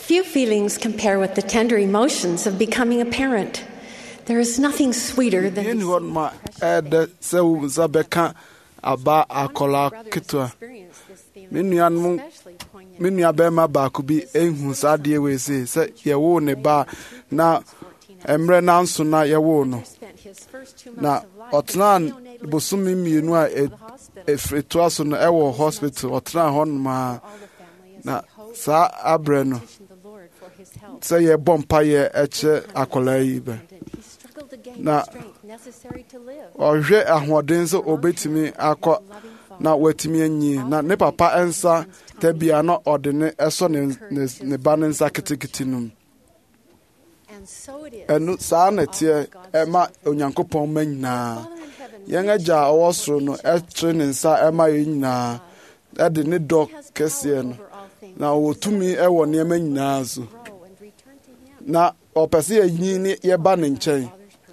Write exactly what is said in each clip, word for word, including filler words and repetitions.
Few feelings compare with the tender emotions of becoming a parent. There is nothing sweeter than Yen hon ma ed se u zabeka aba akola ketwa. Minyan mu minyan be ma ba ku bi ehun sade we se se ye wo ne ba na emre na nso na ye wo no. Na otnan bosumi mienu a efreto aso no e wo hospital otran hon ma na sa abre no se ye bompa ye eche akola yi be na ohwe ahoden so obetimi akọ na watimi anyi na ne papa ensa tabia na odene eso ne ne ba ne nsa kitikiti num enu saa na tie ema onyankopon manyina yen agya awosoro no etre ne nsa ema yina ede ne dok kese no na wotumi ewo ne manyina so na opese anyi ne ye ba ne nchen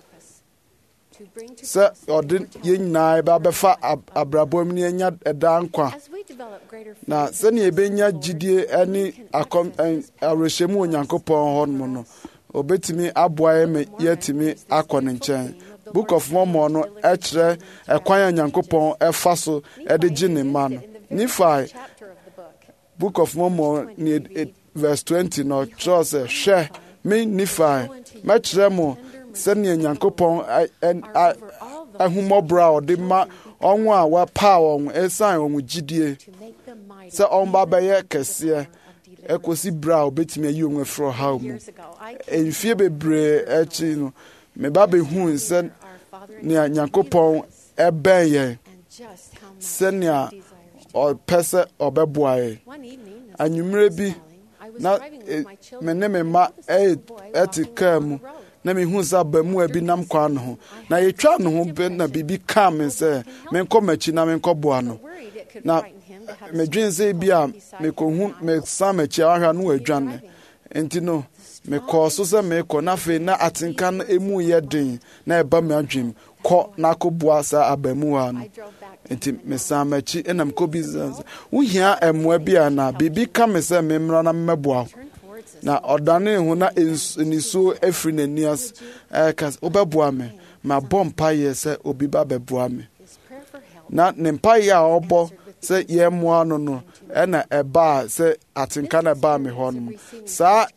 se odin yina ba befa abrabom ne nya edankwa na se ne ebenya gidie ani akom arehemu onyankopon hon mo no obetimi aboa me yetimi akọ ne nchen Book of Mormon no ekre ekwan onyankopon efa so ede gi ne ma no Nephi Book of Mormon ni verse twenty no trust hwe me Nephi me kire mo se ne onyankopon ahumobra ode ma onwo a wa pa won esan won gidie se onba be ye kese ekosi bra obetimi ayi onwe fro how mu enfie bebre echi no me ba be hu se ne nyankopon eben ye se ne o pese obeboaye anwumre bi na me ne me ma e etikam na me hu za ba mu abi nam kwa no na yetwa no ho be na bibi kam se me nko machi na me nko boa no na me dwense bi a me ko hu me sam machi ahwa no adwane enti no me ko so se me ko na fe na atinka na emu ye den na eba me adwem ko na ko boa sa abamu ha no enti me sam machi enam ko business wo hia emwa bi a na bibi kam se me mra na mmeboa na odane hu na eniso afri nanias eh kas obeboa me ma bompa ye se obi ba beboa me na ne mpa ye a obo se ye moa no no e na eba se atinka na ba me ho no sa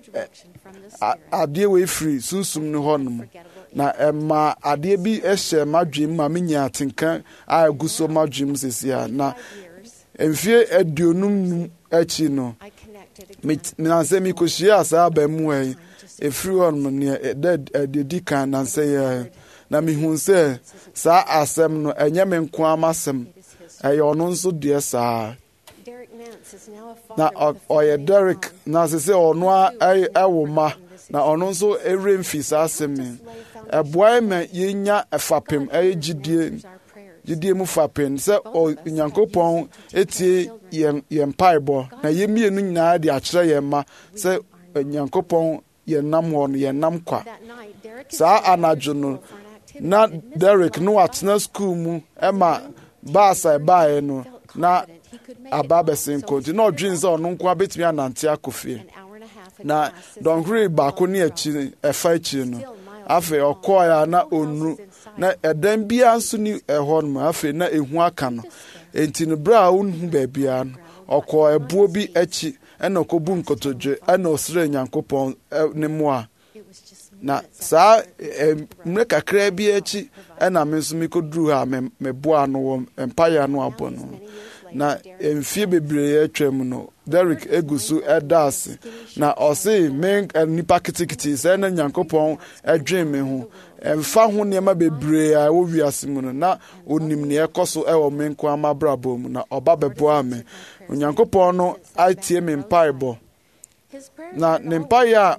ade we free sunsum no ho no na ema ade bi ehye madwem ma menya atinka a aguso madwem sesia na emfie aduonum achi no me na se mi ko shia sa ba mu e efri on ne de di kan na se ye na mi hu se sa asem no enye me nko amasem aye ono nso de sa na oye Derek na se se ono awo ma na ono nso eremfi sa asem eboy me yenya afapem aye gidie gidie mu fapem se onyankopon etie yen yen paibo na yemienu nyina de akire yen ma se onyankopon yen nam ho no yen nam kwa sa anajo no na Derek no atna school mu ema basa bae no na ababesin konti no dreams on nko abetumi anante akofie na don huri ba ko ni achi efa achi no afi okoya na onu na edan bia nso ni ehon ma afi na ehu aka no enti no bra unhu ba bia no okọ ebuo bi achi ena okobu nkotodwe ena osire nyankopon ne moa na sa mre kakra bi achi ena me nso mikodru ha me boa no empire no abono na emfie bebre atwam no Derek egusu edas na osi men nipa kitikiti se na nyankopon adwen me ho emfa ho ne ma bebre a wo wiase mu no na onim ne ekoso e wo men ko amabrabo mu na oba beboa me nyankopon no atie me mpaibo na ne mpae a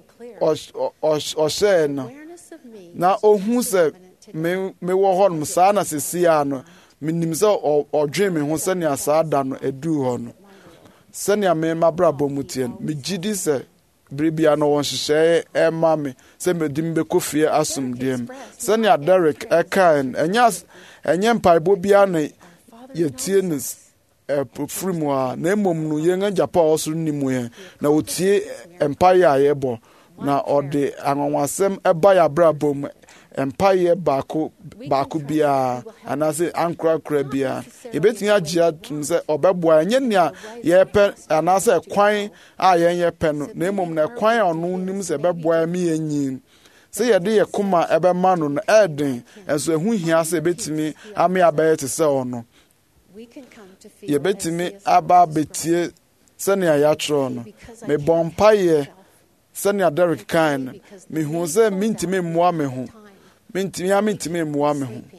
o share no na ohun se me me wo ho no sa na sesia no minim se odwen me ho se ne asada no edu ho no se ne me mabrabo mutien me gidi se bribia no won hyehyɛ ema me se me dim be kofie asomdiem se ne Derek ekan enya enye mpaibo bia na yetie no ɛfiri mu a na mmom no yɛn agyapa a ɔsoro ni mu yɛn na otie mpaeɛ a yɛbɔ na ɔde anwanwasɛm ɛba yɛ abrabɔ mu mpaeɛ baako baako biara anaasɛ ankorakora biara yɛbɛtumi agye atom sɛ ɔbɛboa ɛnyɛ nea yɛpɛ anaasɛ ɛkwan a yɛn yɛpɛ no na mmom na ɛkwan a ɔno nim sɛ ɛbɛboa mi yɛn nyin sɛ yɛde yɛ koma ɛbɛma no no ɛɛden ɛnso ɛho hia sɛ yɛbɛtumi ame abɛyɛ te sɛ ɔno yɛbɛtumi aba abɛtie sɛnea yɛakyerɛw no mebɔ mpaeɛ sɛnea Derek kan no mehu sɛ mentumi mmoa me ho mentumi a mentumi mmoa me ho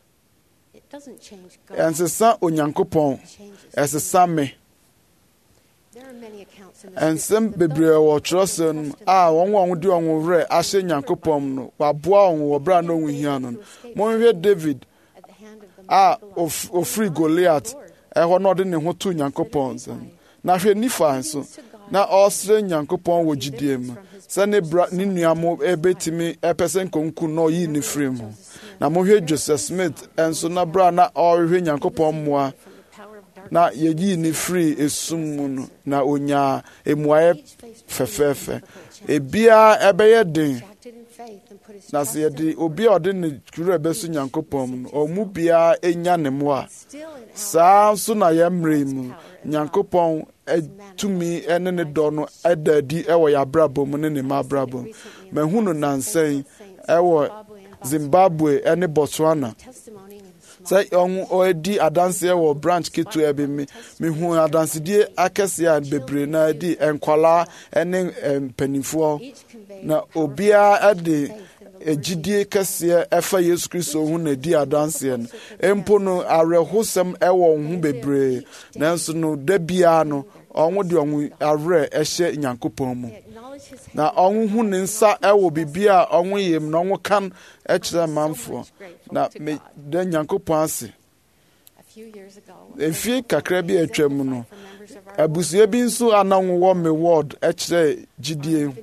ɛnsesa Onyankopɔn ɛsesa me ɛnsɛm bebree wɔ Kyerɛwsɛm no a wɔn a wɔde wɔn werɛ ahyɛ Nyankopɔn no waboa wɔn wɔ berɛ a na wɔn hia no monhwɛ David a ofiri Goliath ɛhɔ na ɔde ne ho to Nyankopɔn nsam na hwɛ nifa nso na ɔsrɛ Nyankopɔn wɔ gyidie mu sɛ ne bra ne nua mo ɛbɛtumi ɛpɛ sɛ nkonku na ɔyi ne firi mu na mohwɛ Joseph Smith ɛnso na bra na ɔrehwɛ Nyankopɔn mmoa na yɛyi ne firi esum mu no na onya emuayɛ fɛfɛɛfɛ ebia ɛbɛyɛ den na sɛ yɛde obi a ɔde ne kuro ɛbɛso Nyankopɔn mu no ɔmu biara enya ne mmoa saa nso na yɛmmerɛ mu Nyankopɔn tumi ɛne ne dɔ no ɛda adi ɛwɔ yɛ abrabɔ mu ne ne ma abrabɔ mu mahu no nansɛn ɛwɔ Zimbabwe ɛne Botswana sɛ ɔmo ɔdi adanseɛ wɔ branch ketewa bi mi mehu adansedie akɛseɛ a bebree na adi nkwalaa ɛne mpanimfoɔ na obiara ɛde egyidie kɛseɛ ɛfa Yesu Kristo ho na di adanseɛ no empo no awerɛhosɛm ɛwɔ ho bebree nanso no da biara no ɔmo de ɔmo awerɛ ɛhyɛ Nyankopɔn mu na ɔmo hu ne nsa ɛwɔ biribi a ɔmo yɛ mu na ɔmo kan ɛkyerɛ manfoɔ na me da Nyankopɔn ase efie kakra bi atwa mu no abusua bi nso ananwo wɔ me ward ɛkyerɛ gyidie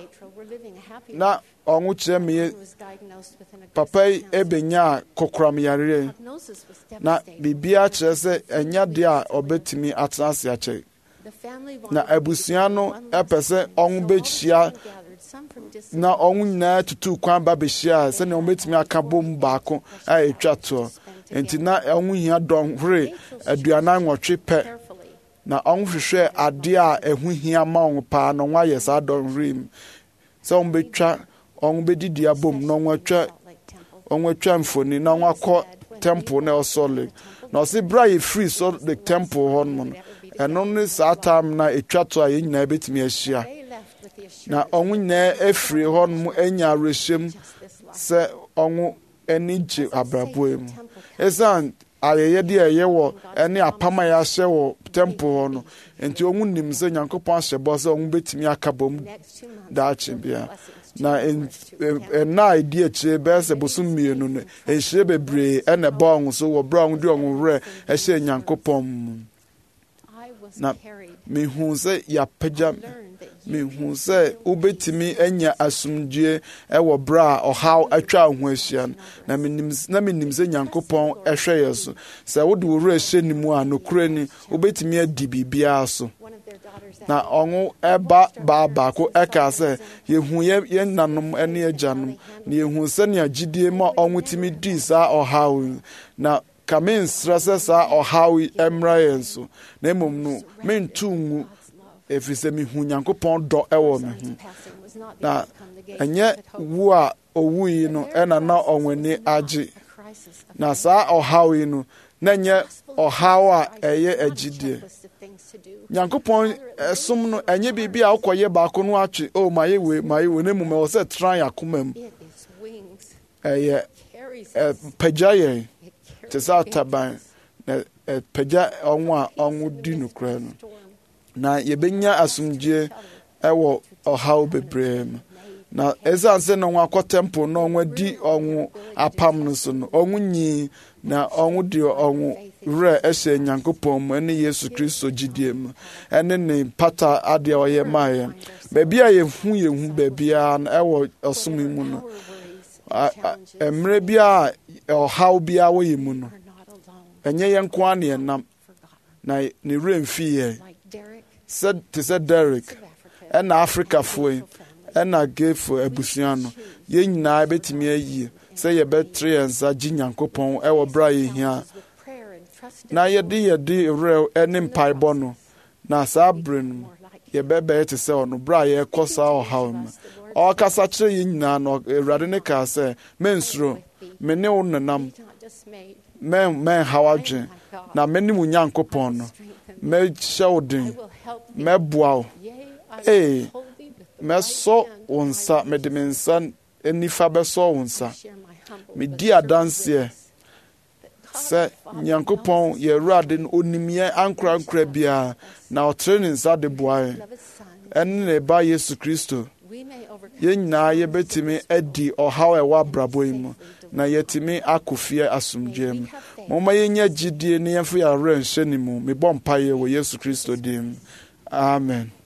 na ɔmo kyerɛ me papa yi ebenya kokoram yareɛ na biribiara kyerɛ sɛ ɛnya deɛ a ɔbɛtumi atena ase akyɛ na abusua no ɛpɛ sɛ ɔmo bɛhyia na ɔmo nyinaa tutu kwan ba bɛhyia sɛnea ɔmo bɛtumi aka bom baako a ɛtwa toɔ nti na ɔmo hia dɔnhwere aduanan nwɔtwe pɛ na ɔmo hwehwɛ adeɛ a ɛho hia ma ɔmo paa na ɔmo ayɛ saa dɔnhwere mu sɛ ɔmo bɛtwa ɔmo bɛdidi abom na ɔmo atwa ɔmo atwa mfoni na ɔmo akɔ temple na Salt Lake na ɔsi bra yɛ free Salt Lake temple hɔ no ɛno ne saa time na etwa to a yɛn nyinaa bɛtumi ahyia na ɔmo nyinaa efiri hɔ no anya awerɛhyɛm sɛ ɔmo ani gye abrabɔ mu esan ayɛyɛde a ɛyɛ wɔ ɛne apam a yɛahyɛ wɔ temple hɔ no nti ɔmo nim sɛ Nyankopɔn ahyɛ bɔ sɛ ɔmo bɛtumi aka bom daakye bia na ɛna a ɛdi akyire bɛyɛ sɛ bosom mmienu no ɛhyire bebree ɛna ɛba ɔmo so wɔ berɛ a ɔmo de ɔmo werɛ ɛhyɛ Nyankopɔn mu na mehu sɛ yɛapagya mehu sɛ wobɛtumi anya asomdwie ɛwɔ berɛ a ɔhaw atwa wo ho ahyia no na menim sɛ Nyankopɔn ɛhwɛ yɛ so sɛ wode wo werɛ hyɛ ne mu a nokora ni wobɛtumi adi biribiara so na ɔno ɛba baa baako ɛka sɛ yɛhu yɛn nanom ne agyanom na yɛhu sɛnea gyidie ma ɔmo tumi dii saa ɔhaw na ka mensrɛ sɛ saa ɔhaw yi mmra yɛn so na mmom no mentu ngu ɛfiri sɛ mehu Nyankopɔn dɔ ɛwɔ me ho na ɛnyɛ wu a owu yi no ɛna na ɔwani agye na saa ɔhaw yi no na nyɛ ɔhaw a ɛyɛ agyidie Nyankopɔn ɛsom no ɛnyɛ biribi a wokɔyɛ baako no atwe o ma yɛ wei ma yɛ wei na mmom ɛwɔ sɛ tran yɛ akoma mu ɛyɛ pagya yɛn te sɛ ataban na pagya ɔmo a ɔmo di nokora no na yɛbɛnya asomdwie ɛwɔ ɔhaw bebree mu na ɛsiane sɛ na ɔmo akɔ temple na ɔmo adi ɔmo apam no so no ɔmo nyi na ɔmo de ɔmo werɛ ɛhyɛ Nyankopɔn mu ɛne Yesu Kristo gyidie mu ɛne ne pata adeɛ ɔyɛ maayɛ baabi a yɛhu yɛhu baabiara no ɛwɔ ɔsom mu no mmerɛ bi a ɔhaw biara wɔyɛ mu no ɛnyɛ yɛn nko ara na yɛnam na ne werɛ mfii yɛn like Derek, sɛ te sɛ Derek of Africa, ɛna Africafoɔ yi ɛna Gayfo abusua no yɛn nyinaa bɛtumi ayi sɛ yɛbɛtere yɛn nsa gye Nyankopɔn ɛwɔ berɛ a yɛhia with prayer and trust in na yɛde yɛde werɛ ne mpaebɔ no na saa berɛ no mu yɛbɛbɛyɛ te sɛ ɔno berɛ a yɛrekɔ saa ɔhaw mu ɔkasa kyerɛ yɛn nyinaa no Awurade ne kaa sɛ mensuro me ne wo nenam not dismayed. mɛnhaw adwen na me ne wo Nyankopɔn no mɛhyɛ wo den I will help thee. mɛboa wo Yea, I Ee, will hold thee with the mɛsɔ right hand wo of my nsa mede me nsa nifa bɛsɔ wo nsa share my humble medi but adanseɛ that God sɛ the Father Nyankopɔn knows yɛ Awurade no onim yɛn ankorankora biara na ɔtere ne nsa de boa yɛn of his Son, ɛne ne ba Yesu Kristo we may overcome yɛn nyinaa yɛbɛtumi adi ɔhaw a ɛwɔ abrabɔ yi mu na yɛtumi akɔ fie asomdwoeɛ mu momma yɛnya gyidie ne yɛmfa yɛn awerɛ nhyɛ ne mu mebɔ mpaeɛ wɔ Yesu Kristo din mu amen.